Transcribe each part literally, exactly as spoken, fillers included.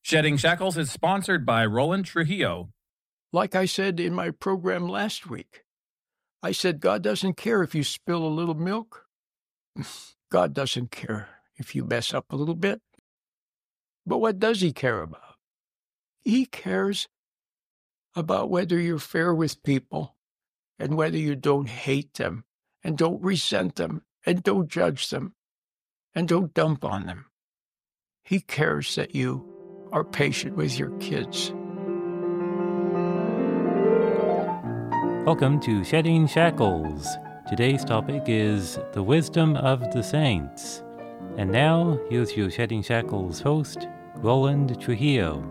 Shedding Shackles is sponsored by Roland Trujillo. Like I said in my program last week, I said God doesn't care if you spill a little milk. God doesn't care if you mess up a little bit. But what does he care about? He cares about whether you're fair with people and whether you don't hate them and don't resent them and don't judge them and don't dump on them. He cares that you are patient with your kids. Welcome to Shedding Shackles. Today's topic is the wisdom of the saints. And now, here's your Shedding Shackles host, Roland Trujillo.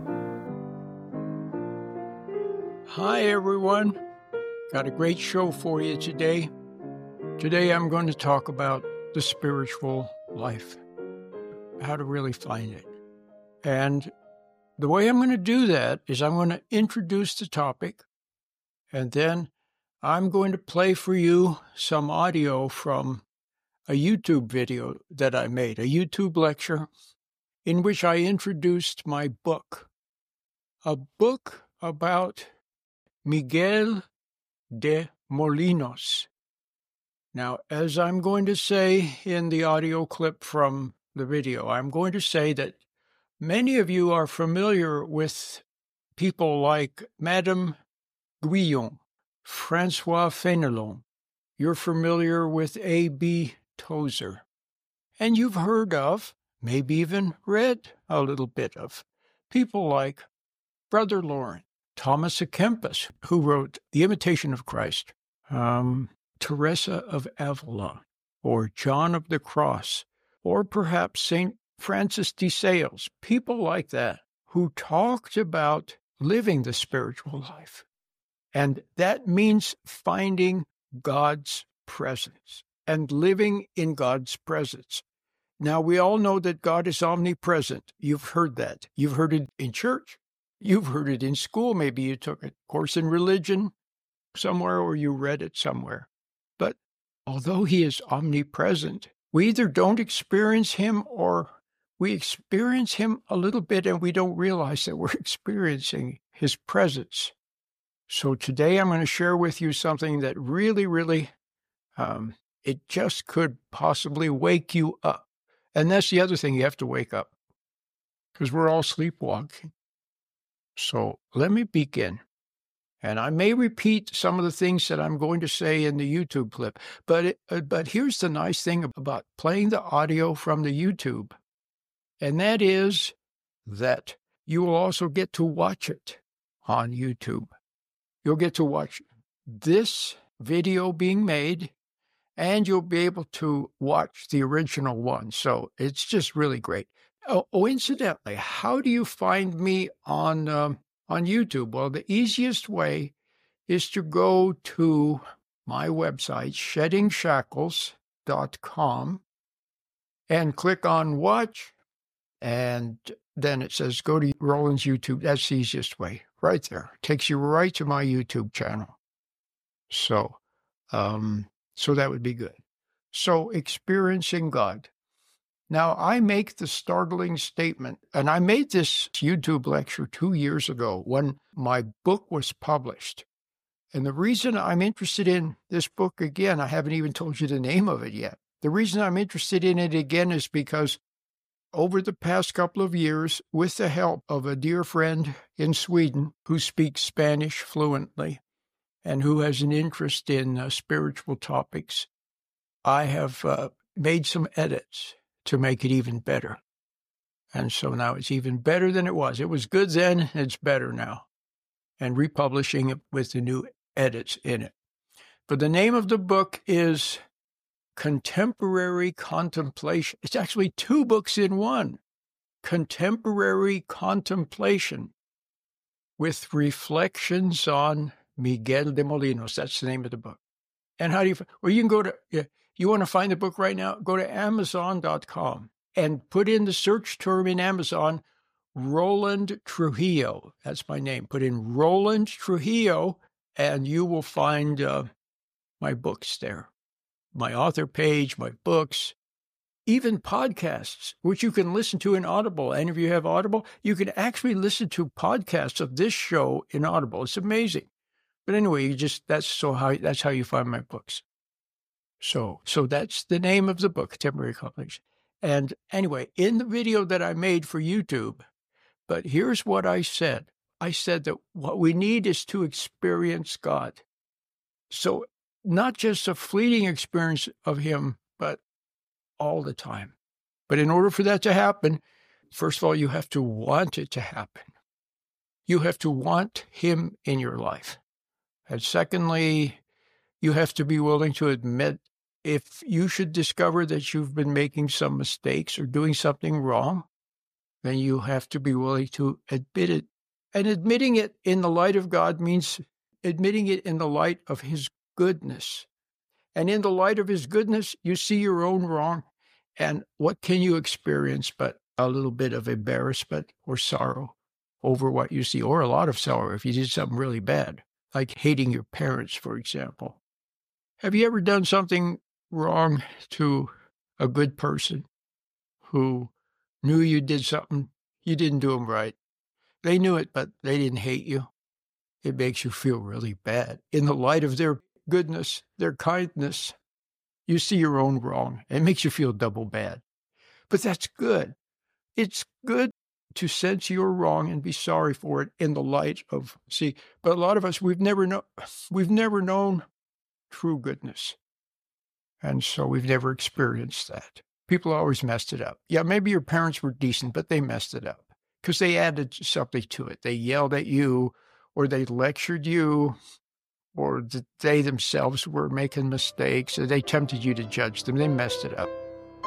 Hi, everyone. Got a great show for you today. Today, I'm going to talk about the spiritual life, how to really find it. And the way I'm going to do that is I'm going to introduce the topic, and then I'm going to play for you some audio from a YouTube video that I made, a YouTube lecture in which I introduced my book, a book about Miguel de Molinos. Now, as I'm going to say in the audio clip from the video, I'm going to say that many of you are familiar with people like Madame Guyon, Francois Fenelon. You're familiar with A B Tozer. And you've heard of, maybe even read a little bit of, people like Brother Lawrence, Thomas à Kempis, who wrote The Imitation of Christ, um, Teresa of Avila, or John of the Cross, or perhaps Saint Francis de Sales, people like that, who talked about living the spiritual life. And that means finding God's presence and living in God's presence. Now, we all know that God is omnipresent. You've heard that. You've heard it in church. You've heard it in school. Maybe you took a course in religion somewhere or you read it somewhere. But although he is omnipresent, we either don't experience him or we experience him a little bit and we don't realize that we're experiencing his presence. So today I'm going to share with you something that really, really, um, it just could possibly wake you up. And that's the other thing, you have to wake up because we're all sleepwalking. So let me begin. And I may repeat some of the things that I'm going to say in the YouTube clip, but it, uh, but here's the nice thing about playing the audio from the YouTube. And that is that you will also get to watch it on YouTube. You'll get to watch this video being made, and you'll be able to watch the original one. So it's just really great. Oh, oh incidentally, how do you find me on um, on YouTube? Well, the easiest way is to go to my website, shedding shackles dot com, and click on Watch. And then it says, go to Roland's YouTube. That's the easiest way, right there. Takes you right to my YouTube channel. So, um, so that would be good. So, experiencing God. Now, I make the startling statement, and I made this YouTube lecture two years ago when my book was published. And the reason I'm interested in this book again, I haven't even told you the name of it yet. The reason I'm interested in it again is because over the past couple of years, with the help of a dear friend in Sweden who speaks Spanish fluently and who has an interest in uh, spiritual topics, I have uh, made some edits to make it even better. And so now it's even better than it was. It was good then, it's better now. And republishing it with the new edits in it. But the name of the book is Contemporary Contemplation. It's actually two books in one. Contemporary Contemplation with Reflections on Miguel de Molinos. That's the name of the book. And how do you, well, you can go to, you want to find the book right now? Go to amazon dot com and put in the search term in Amazon, Roland Trujillo. That's my name. Put in Roland Trujillo and you will find uh, my books there. My author page, my books. even podcasts, which you can listen to in Audible. And if you have Audible, you can actually listen to podcasts of this show in Audible. It's amazing. But anyway, you just that's so how that's how you find my books. So so that's the name of the book, Temporary Compilation. And anyway, in the video that I made for YouTube, but here's what I said. I said that what we need is to experience God. So not just a fleeting experience of him, but all the time. But in order for that to happen, first of all, you have to want it to happen. You have to want him in your life. And secondly, you have to be willing to admit if you should discover that you've been making some mistakes or doing something wrong, then you have to be willing to admit it. And admitting it in the light of God means admitting it in the light of his goodness. And in the light of his goodness, you see your own wrong. And what can you experience but a little bit of embarrassment or sorrow over what you see, or a lot of sorrow if you did something really bad, like hating your parents, for example. Have you ever done something wrong to a good person who knew you did something, you didn't do them right? They knew it, but they didn't hate you. It makes you feel really bad. In the light of their goodness, their kindness, you see your own wrong. It makes you feel double bad. But that's good. It's good to sense you're wrong and be sorry for it in the light of, see, but a lot of us, we've never know, we've never known true goodness. And so we've never experienced that. People always messed it up. Yeah, maybe your parents were decent, but they messed it up because they added something to it. They yelled at you, or they lectured you, or that they themselves were making mistakes, or they tempted you to judge them. They messed it up.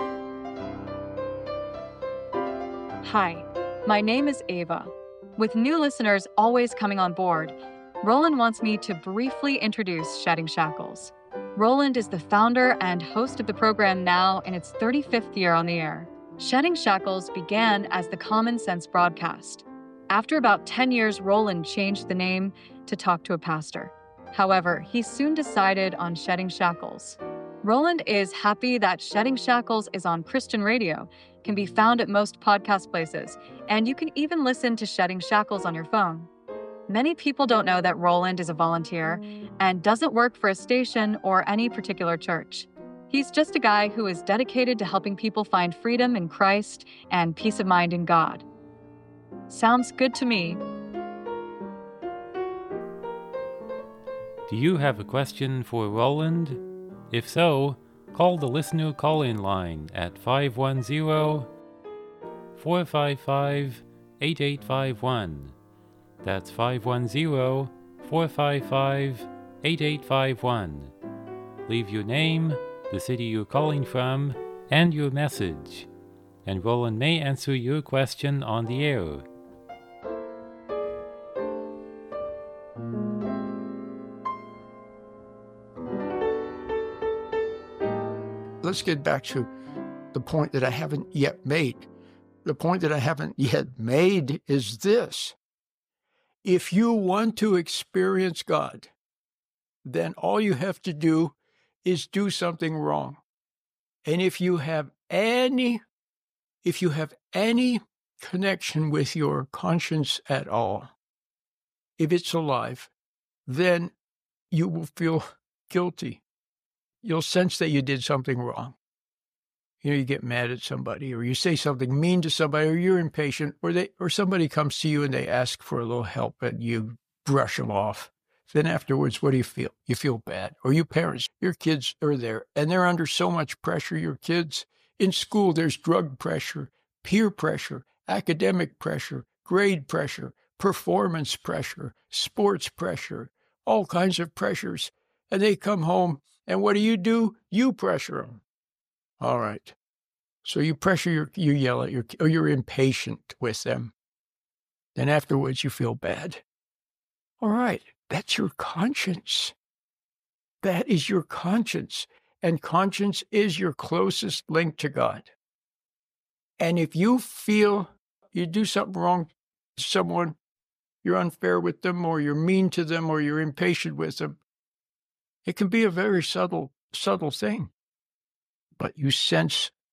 Hi, my name is Ava. With new listeners always coming on board, Roland wants me to briefly introduce Shedding Shackles. Roland is the founder and host of the program now in its thirty-fifth year on the air. Shedding Shackles began as the Common Sense broadcast. After about ten years, Roland changed the name to Talk to a Pastor. However, he soon decided on Shedding Shackles. Roland is happy that Shedding Shackles is on Christian radio, can be found at most podcast places, and you can even listen to Shedding Shackles on your phone. Many people don't know that Roland is a volunteer and doesn't work for a station or any particular church. He's just a guy who is dedicated to helping people find freedom in Christ and peace of mind in God. Sounds good to me. Do you have a question for Roland? If so, call the listener call-in line at five one zero, four five five, eight eight five one. That's five one zero, four five five, eight eight five one. Leave your name, the city you're calling from, and your message, and Roland may answer your question on the air. Let's get back to the point that I haven't yet made. The point that I haven't yet made is this. If you want to experience God, then all you have to do is do something wrong. And if you have any, if you have any connection with your conscience at all, if it's alive, then you will feel guilty. You'll sense that you did something wrong. You know, you get mad at somebody, or you say something mean to somebody, or you're impatient, or they, or somebody comes to you and they ask for a little help and you brush them off. Then afterwards, what do you feel? You feel bad. Or you parents, your kids are there and they're under so much pressure. Your kids in school, there's drug pressure, peer pressure, academic pressure, grade pressure, performance pressure, sports pressure, all kinds of pressures. And they come home, and what do you do? You pressure them. All right. So you pressure your, you yell at your, or you're impatient with them. Then afterwards you feel bad. All right. That's your conscience. That is your conscience. And conscience is your closest link to God. And if you feel you do something wrong to someone, you're unfair with them, or you're mean to them, or you're impatient with them, it can be a very subtle, subtle thing. But you sense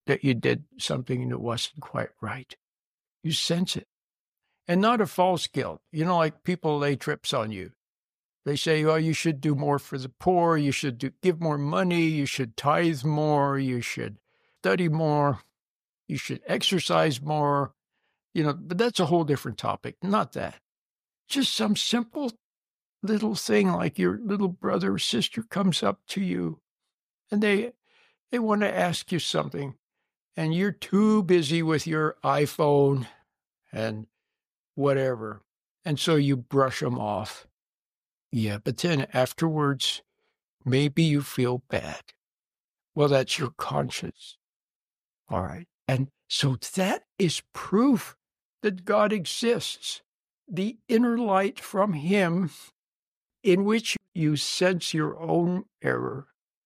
that you did something that wasn't quite right. You sense it. And not a false guilt. You know, like people lay trips on you. They say, oh, you should do more for the poor. You should do, give more money. You should tithe more. You should study more. You should exercise more. You know, but that's a whole different topic. Not that. Just some simple little thing like your little brother or sister comes up to you and they they want to ask you something and you're too busy with your iPhone and whatever. And so you brush them off. Yeah, but then afterwards, maybe you feel bad. Well, that's your conscience. All right. And so that is proof that God exists. The inner light from him in which you sense your own error.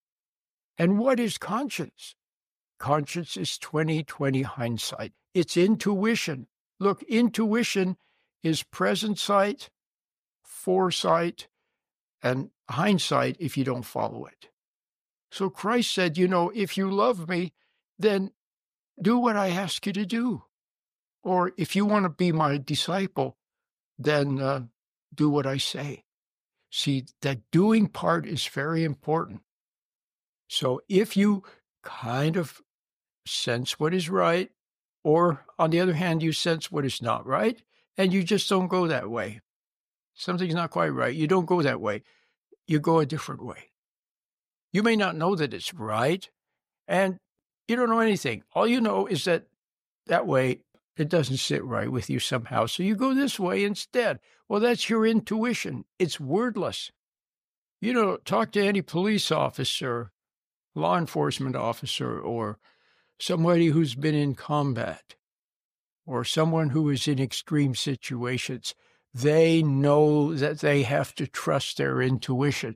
And what is conscience? Conscience is twenty twenty hindsight. It's intuition. Look, intuition is present sight, foresight, and hindsight if you don't follow it. So Christ said, you know, if you love me, then do what I ask you to do. Or if you want to be my disciple, then uh, do what I say. See, that doing part is very important. So if you kind of sense what is right, or on the other hand, you sense what is not right, and you just don't go that way. Something's not quite right. You don't go that way. You go a different way. You may not know that it's right, and you don't know anything. All you know is that that way it doesn't sit right with you somehow. So you go this way instead. Well, that's your intuition. It's wordless. You know, talk to any police officer, law enforcement officer, or somebody who's been in combat, or someone who is in extreme situations. They know that they have to trust their intuition.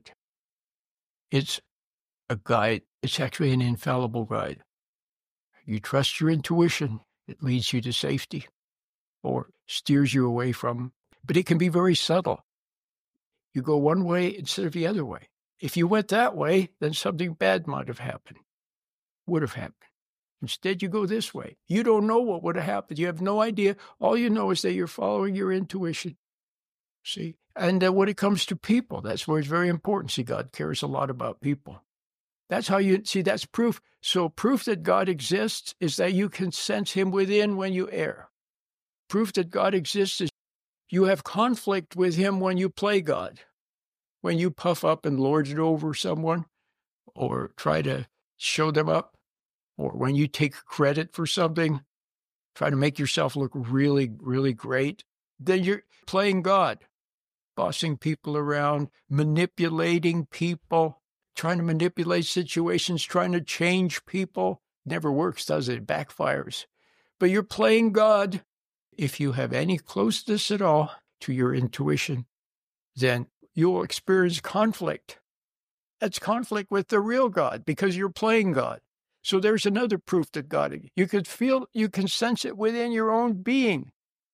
It's a guide. It's actually an infallible guide. You trust your intuition. It leads you to safety or steers you away from. But it can be very subtle. You go one way instead of the other way. If you went that way, then something bad might have happened, would have happened. Instead, you go this way. You don't know what would have happened. You have no idea. All you know is that you're following your intuition. See? And uh, when it comes to people, that's where it's very important. See, God cares a lot about people. That's how you, see, that's proof. So proof that God exists is that you can sense him within when you err. Proof that God exists is you have conflict with him when you play God. When you puff up and lord it over someone, or try to show them up, or when you take credit for something, try to make yourself look really, really great, then you're playing God, bossing people around, manipulating people, trying to manipulate situations, trying to change people. Never works, does it? It backfires. But you're playing God. If you have any closeness at all to your intuition, then you'll experience conflict. That's conflict with the real God because you're playing God. So there's another proof that God, you could feel, you can sense it within your own being.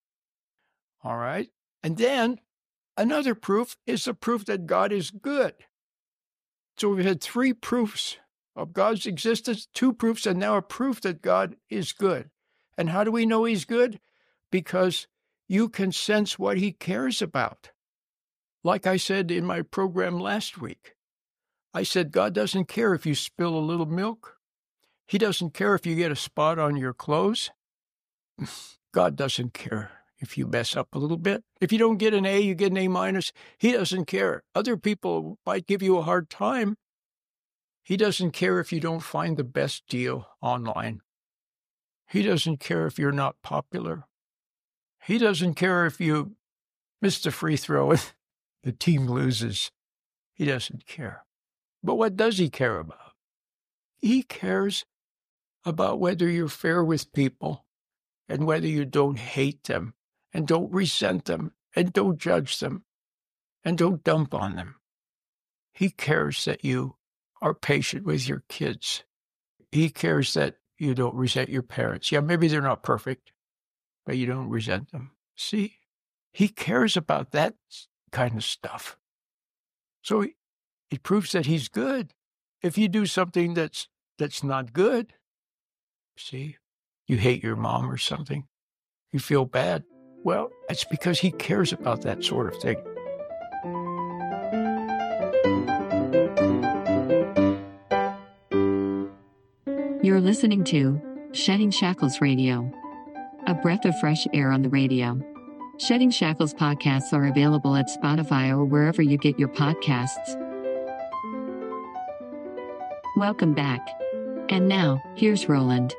All right. And then another proof is the proof that God is good. So we've had three proofs of God's existence, two proofs, and now a proof that God is good. And how do we know he's good? Because you can sense what he cares about. Like I said in my program last week, I said, God doesn't care if you spill a little milk. He doesn't care if you get a spot on your clothes. God doesn't care if you mess up a little bit. If you don't get an A, you get an A minus. He doesn't care. Other people might give you a hard time. He doesn't care if you don't find the best deal online. He doesn't care if you're not popular. He doesn't care if you miss the free throw and the team loses. He doesn't care. But what does he care about? He cares about whether you're fair with people and whether you don't hate them and don't resent them and don't judge them and don't dump on them. He cares that you are patient with your kids. He cares that you don't resent your parents. Yeah, maybe they're not perfect, but you don't resent them. See, he cares about that kind of stuff. So it proves that he's good. If you do something that's that's not good, See, you hate your mom or something. You feel bad. Well, it's because he cares about that sort of thing. You're listening to Shedding Shackles Radio, a breath of fresh air on the radio. Shedding Shackles podcasts are available at Spotify or wherever you get your podcasts. Welcome back. And now, here's Roland.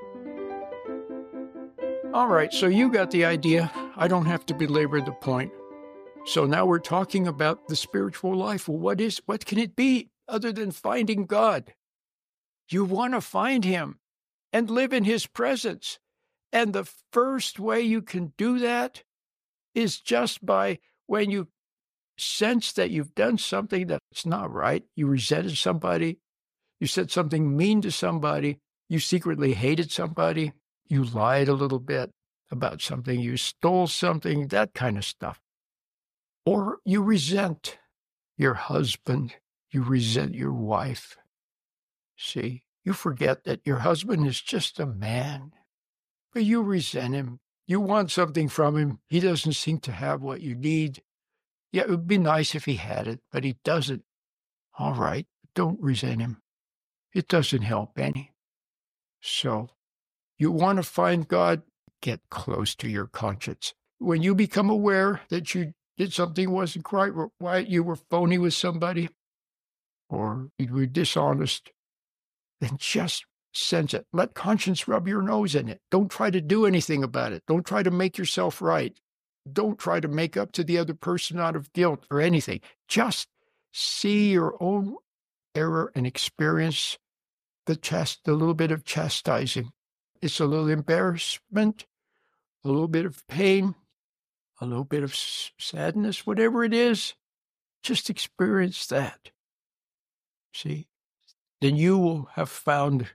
All right, so you got the idea. I don't have to belabor the point. So now we're talking about the spiritual life. Well, what is, what can it be other than finding God? You want to find him and live in his presence. And the first way you can do that is just by when you sense that you've done something that's not right. You resented somebody. You said something mean to somebody. You secretly hated somebody. You lied a little bit about something. You stole something, that kind of stuff. Or you resent your husband. You resent your wife. See, you forget that your husband is just a man, but you resent him. You want something from him. He doesn't seem to have what you need. Yeah, it would be nice if he had it, but he doesn't. All right, don't resent him. It doesn't help any. So, you want to find God, get close to your conscience. When you become aware that you did something wasn't quite right, you were phony with somebody, or you were dishonest, then just sense it. Let conscience rub your nose in it. Don't try to do anything about it. Don't try to make yourself right. Don't try to make up to the other person out of guilt or anything. Just see your own error and experience the chast, the little bit of chastising. It's a little embarrassment, a little bit of pain, a little bit of sadness, whatever it is. Just experience that. See? Then you will have found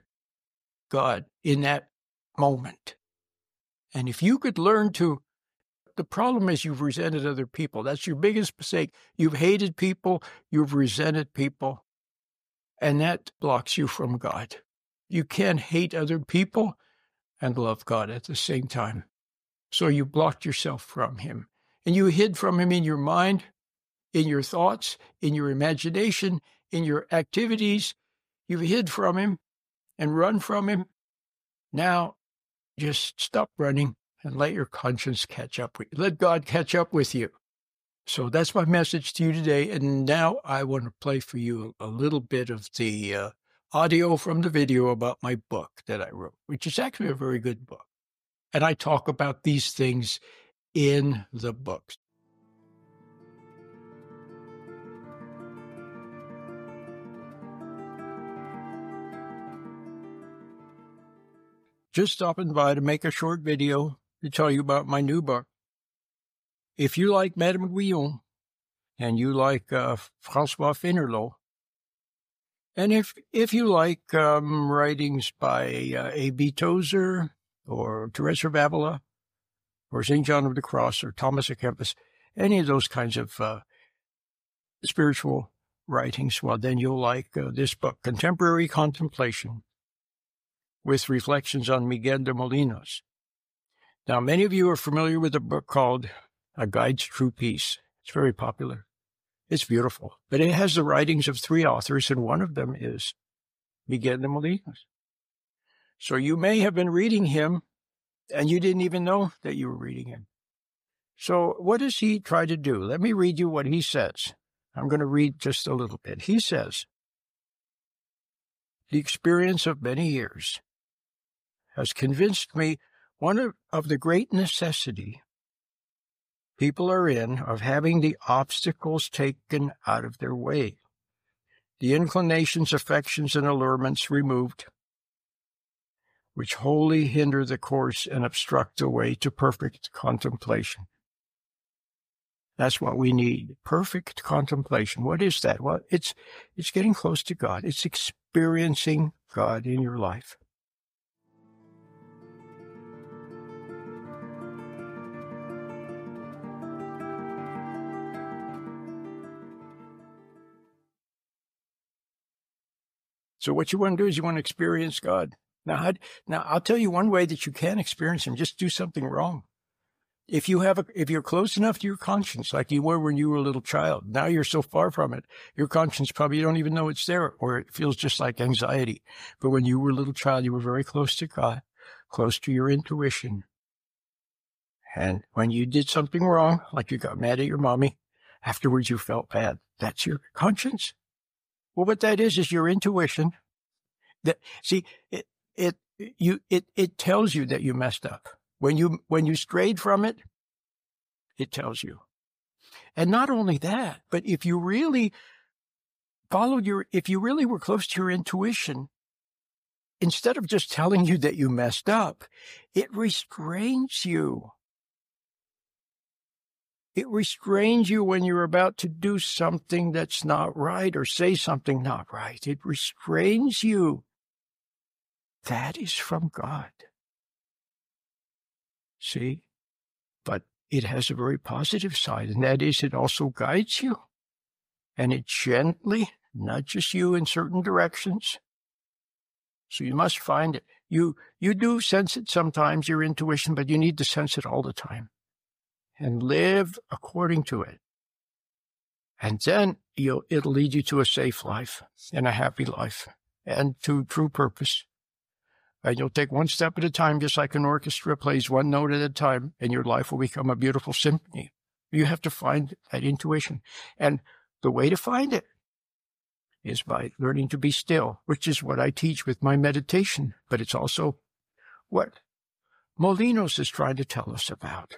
God in that moment. And if you could learn to, the problem is you've resented other people. That's your biggest mistake. You've hated people, you've resented people, and that blocks you from God. You can't hate other people and love God at the same time. So you blocked yourself from him. And you hid from him in your mind, in your thoughts, in your imagination, in your activities. You've hid from him and run from him. Now, just stop running and let your conscience catch up with you. Let God catch up with you. So that's my message to you today. And now I want to play for you a little bit of the uh, audio from the video about my book that I wrote, which is actually a very good book. And I talk about these things in the book. Just stopping by to make a short video to tell you about my new book. If you like Madame Guyon, and you like uh, François Fénerlot, and if if you like um, writings by uh, A B Tozer, or Teresa of Avila, or Saint John of the Cross, or Thomas à Kempis, any of those kinds of uh, spiritual writings, well, then you'll like uh, this book, Contemporary Contemplation, with reflections on Miguel de Molinos. Now, many of you are familiar with a book called A Guide to True Peace. It's very popular. It's beautiful. But it has the writings of three authors, and one of them is Miguel de Molinos. So you may have been reading him, and you didn't even know that you were reading him. So what does he try to do? Let me read you what he says. I'm going to read just a little bit. He says, the experience of many years has convinced me one of, of the great necessity people are in of having the obstacles taken out of their way, the inclinations, affections, and allurements removed, which wholly hinder the course and obstruct the way to perfect contemplation. That's what we need, perfect contemplation. What is that? Well, it's it's getting close to God. It's experiencing God in your life. So what you want to do is you want to experience God. Now, how, now, I'll tell you one way that you can experience him. Just do something wrong. If you have a, if you're close enough to your conscience, like you were when you were a little child, now you're so far from it, your conscience probably you don't even know it's there, or it feels just like anxiety. But when you were a little child, you were very close to God, close to your intuition. And when you did something wrong, like you got mad at your mommy, afterwards you felt bad. That's your conscience. Well, what that is is your intuition. That see, it it you it it tells you that you messed up. When you when you strayed from it, it tells you. And not only that, but if you really followed your, if you really were close to your intuition, instead of just telling you that you messed up, it restrains you. It restrains you when you're about to do something that's not right or say something not right. It restrains you. That is from God. See? But it has a very positive side, and that is it also guides you. And it gently nudges you in certain directions. So you must find it. You, you do sense it sometimes, your intuition, but you need to sense it all the time. And live according to it. And then you'll, it'll lead you to a safe life and a happy life and to true purpose. And you'll take one step at a time, just like an orchestra plays one note at a time, and your life will become a beautiful symphony. You have to find that intuition. And the way to find it is by learning to be still, which is what I teach with my meditation. But it's also what Molinos is trying to tell us about.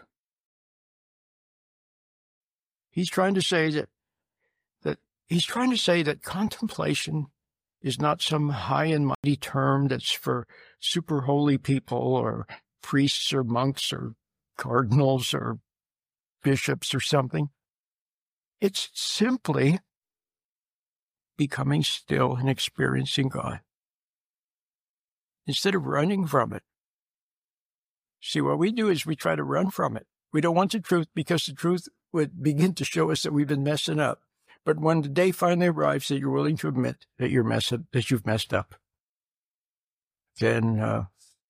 He's trying to say that, that he's trying to say that contemplation is not some high and mighty term that's for super holy people or priests or monks or cardinals or bishops or something. It's simply becoming still and experiencing God instead of running from it. See, what we do is we try to run from it. We don't want the truth because the truth would begin to show us that we've been messing up. But when the day finally arrives that you're willing to admit that you're messing, that you've messed up, then, uh,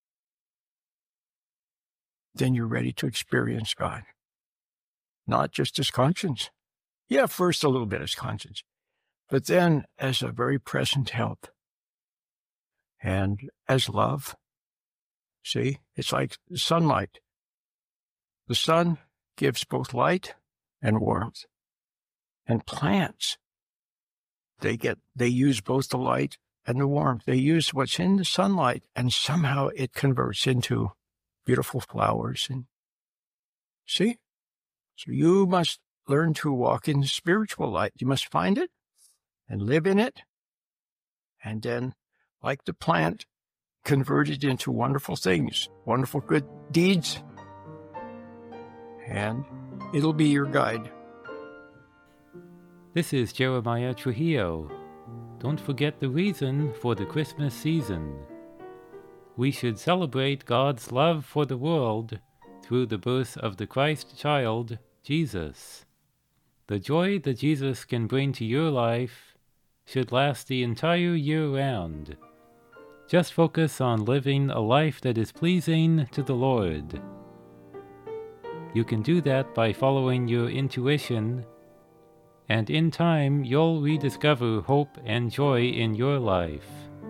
then you're ready to experience God. Not just as conscience. Yeah, first a little bit as conscience, but then as a very present help and as love. See, it's like sunlight. The sun gives both light and warmth. And plants, they get, they use both the light and the warmth. They use what's in the sunlight, and somehow it converts into beautiful flowers. And see? So you must learn to walk in the spiritual light. You must find it and live in it. And then, like the plant, convert it into wonderful things, wonderful good deeds. And it'll be your guide. This is Jeremiah Trujillo. Don't forget the reason for the Christmas season. We should celebrate God's love for the world through the birth of the Christ child, Jesus. The joy that Jesus can bring to your life should last the entire year round. Just focus on living a life that is pleasing to the Lord. You can do that by following your intuition, and in time you'll rediscover hope and joy in your life.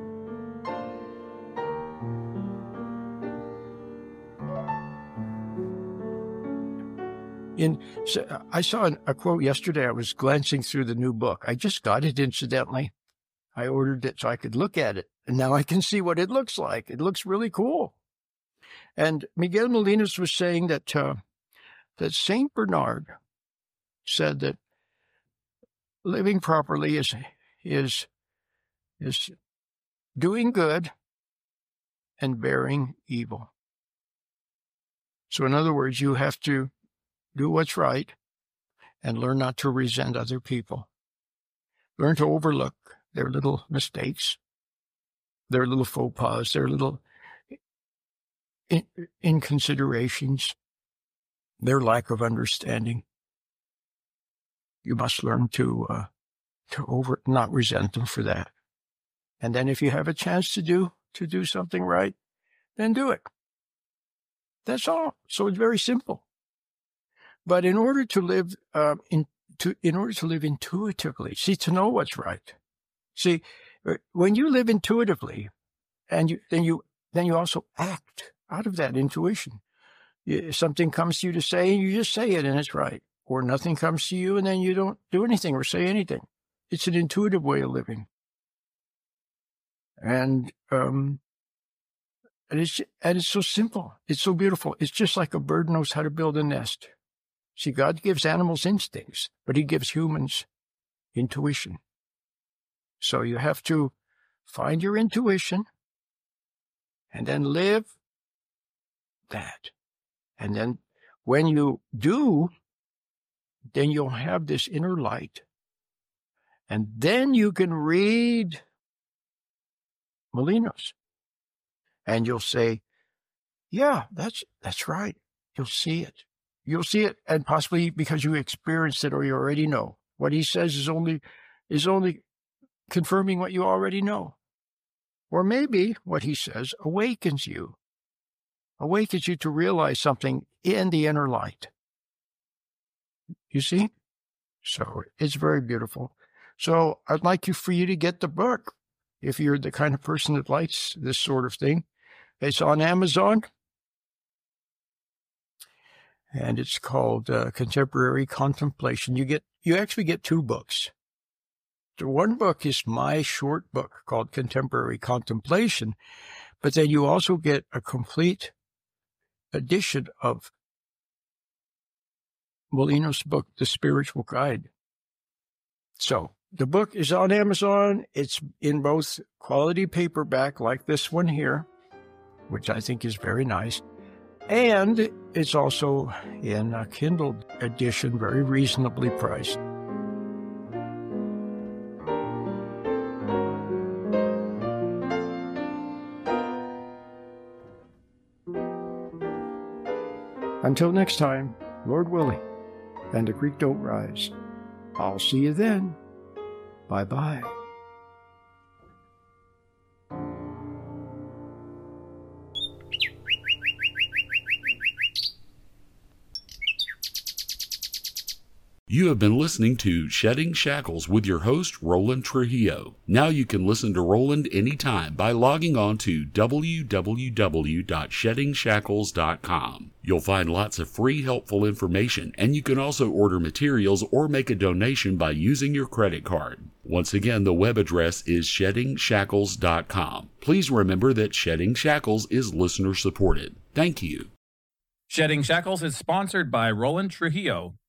In, I saw an, a quote yesterday. I was glancing through the new book. I just got it incidentally. I ordered it so I could look at it, and now I can see what it looks like. It looks really cool. And Miguel Molinos was saying that uh, that Saint Bernard said that living properly is is is doing good and bearing evil. So in other words, you have to do what's right and learn not to resent other people. Learn to overlook their little mistakes, their little faux pas, their little in- inconsiderations, their lack of understanding. You must learn to uh, to over not resent them for that. And then if you have a chance to do to do something right, then do it. That's all. So it's very simple. But in order to live, uh, in, to, in order to live intuitively, see, to know what's right. See, when you live intuitively, and you, then you, then you also act out of that intuition. You, something comes to you to say, and you just say it, and it's right. Or nothing comes to you, and then you don't do anything or say anything. It's an intuitive way of living. And, um, and it's, and it's so simple. It's so beautiful. It's just like a bird knows how to build a nest. See, God gives animals instincts, but he gives humans intuition. So you have to find your intuition and then live that. And then when you do, then you'll have this inner light. And then you can read Molinos. And you'll say, yeah, that's that's right. You'll see it. You'll see it, and possibly because you experienced it or you already know. What he says is only is only confirming what you already know. Or maybe what he says awakens you. Awakens you to realize something in the inner light. You see? So it's very beautiful. So I'd like you for you to get the book. If you're the kind of person that likes this sort of thing. It's on Amazon. And it's called uh, Contemporary Contemplation. You get, you actually get two books. The one book is my short book called Contemporary Contemplation, but then you also get a complete edition of Molinos' book, The Spiritual Guide. So the book is on Amazon. It's in both quality paperback like this one here, which I think is very nice. And it's also in a Kindle edition, very reasonably priced. Until next time, Lord willing, and the creek don't rise. I'll see you then. Bye-bye. You have been listening to Shedding Shackles with your host, Roland Trujillo. Now you can listen to Roland anytime by logging on to w w w dot shedding shackles dot com. You'll find lots of free, helpful information, and you can also order materials or make a donation by using your credit card. Once again, the web address is shedding shackles dot com. Please remember that Shedding Shackles is listener-supported. Thank you. Shedding Shackles is sponsored by Roland Trujillo.